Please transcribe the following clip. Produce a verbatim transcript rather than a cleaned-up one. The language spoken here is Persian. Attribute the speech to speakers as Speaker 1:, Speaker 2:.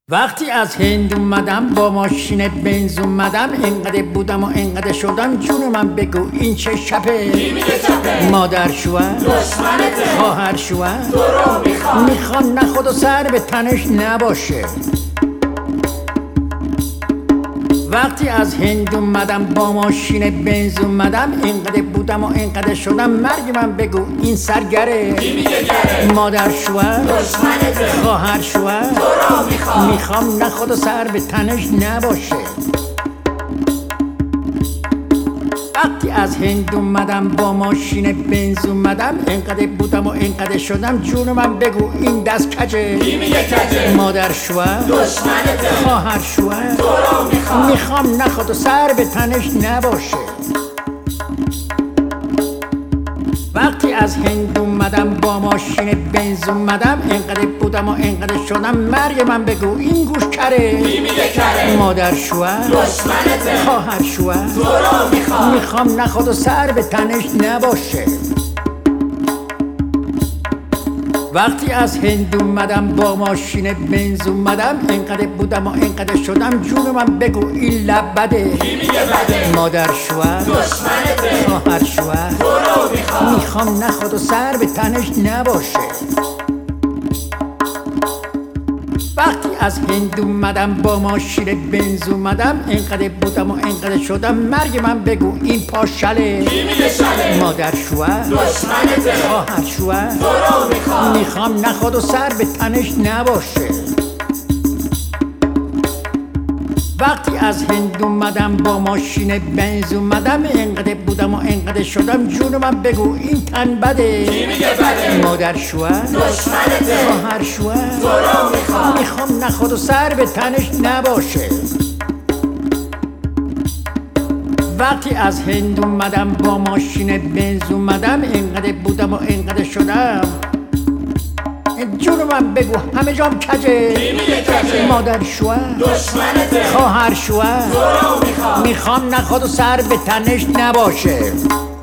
Speaker 1: وقتی از هند اومدم با ماشین بنز اومدم، انقدر بودم و انقدر شدم، جون من بگو این چه شبه؟ مادر شوهر
Speaker 2: دشمنته،
Speaker 1: خواهر شوهر
Speaker 2: تو رو میخوام
Speaker 1: میخوام نه خود و سر به تنش نباشه. وقتی از هند اومدم با ماشین بنز اومدم، انقدر بودم و انقدر شدم، مرگ من بگو این سرگره؟
Speaker 2: کی میگه گره؟
Speaker 1: مادر شوهر
Speaker 2: دشمنته،
Speaker 1: خواهر شوهر
Speaker 2: تو رو میخوام
Speaker 1: میخوام نه خود و سر به تنش نباشه. وقتی از هند اومدم با ماشین بنز اومدم، انقدر بودم و انقدر شدم، جون من بگو این دست کجه؟
Speaker 2: کی میگه کجه؟
Speaker 1: مادر شوهر
Speaker 2: دشمنته،
Speaker 1: خواهر شوهر
Speaker 2: تو رو میخوام
Speaker 1: میخوام نه خود و سر به تنش نباشه. وقتی از هند اومدم با ماشین بنز اومدم، انقدر بودم و انقدر شدم، مرگ من بگو این گوش کره؟
Speaker 2: کی میگه کره؟
Speaker 1: مادر شوهر
Speaker 2: دشمنته،
Speaker 1: خواهر شوهر
Speaker 2: تو رو میخوام
Speaker 1: میخوام نه خود و سر به تنش نباشه. وقتی از هند اومدم با ماشین بنز اومدم، انقدر بودم و انقدر شدم، جون من بگو این لب بده؟
Speaker 2: کی میگه بده؟
Speaker 1: مادر شوهر
Speaker 2: دشمنته،
Speaker 1: خواهر شوهر
Speaker 2: تو رو میخوام
Speaker 1: میخوام نه خود و سر به تنش نباشه. وقتی از هند اومدم با ماشین بنز اومدم، انقدر بودم و انقدر شدم، مرگ من بگو این پاشله؟
Speaker 2: کی میگه شله؟
Speaker 1: مادر شوهر
Speaker 2: دشمنته،
Speaker 1: خواهر شوهر
Speaker 2: تو رو میخوام
Speaker 1: میخوام نه خود و سر به تنش نباشه. وقتی از هند اومدم با ماشین بنز اومدم، انقدر بودم و انقدر شدم، جون من بگو این تن بده؟
Speaker 2: کی میگه بده؟
Speaker 1: مادر شوهر
Speaker 2: دشمنته،
Speaker 1: خواهر شوهر
Speaker 2: تو رو میخوام
Speaker 1: میخوام نه خود و سر به تنش نباشه. وقتی از هند اومدم با ماشین بنز اومدم، انقدر بودم و انقدر شدم، جون من بگو همه جام کجه؟
Speaker 2: کی میگه کجه؟
Speaker 1: مادر شوهر
Speaker 2: دشمنته،
Speaker 1: خواهر شوهر
Speaker 2: تو رو میخوام
Speaker 1: میخوام نه خود و سر به تنش نباشه.